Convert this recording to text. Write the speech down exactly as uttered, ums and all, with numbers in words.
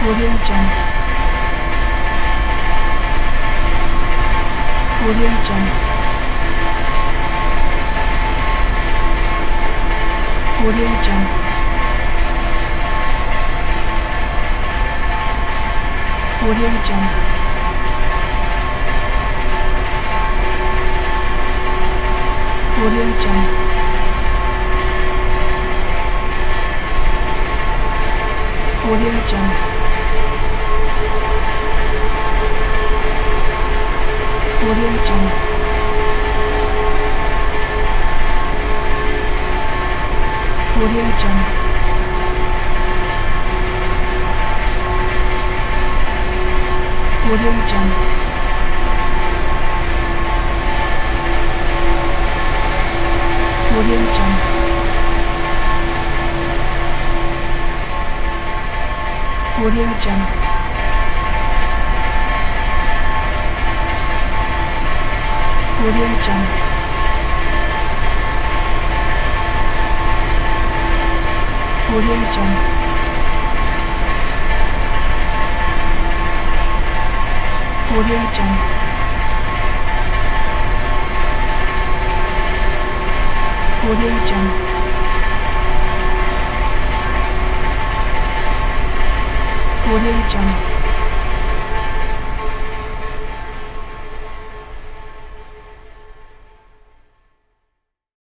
Audio Jungle. Audio Jungle. Audio Jungle. Audio Jungle. Audio Jungle. Audio Jungle. Audio Jungle. Audio Jungle. Audio Jungle. Audio Jungle. Audio Jungle. Audio Jungle. Audio Jungle. Audio Jungle. Audio Jungle. Audio Jungle.